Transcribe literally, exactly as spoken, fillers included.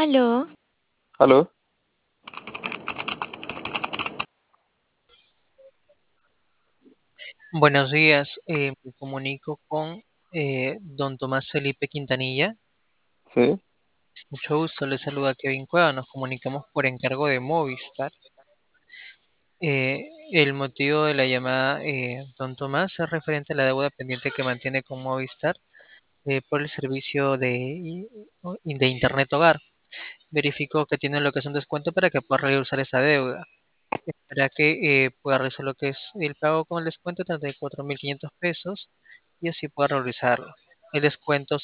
Aló, ¿Aló? Buenos días, eh, me comunico con eh, don Tomás Felipe Quintanilla. Sí, Mucho gusto, le saluda Kevin Cueva. Nos comunicamos por encargo de Movistar. Eh, el motivo de la llamada, eh, don Tomás, es referente a la deuda pendiente que mantiene con Movistar eh, por el servicio de, i- de Internet Hogar. Verificó que tiene lo que es un descuento para que pueda realizar esa deuda. Para que eh, pueda realizar lo que es el pago con el descuento de treinta y cuatro mil quinientos pesos y así pueda realizarlo. El descuento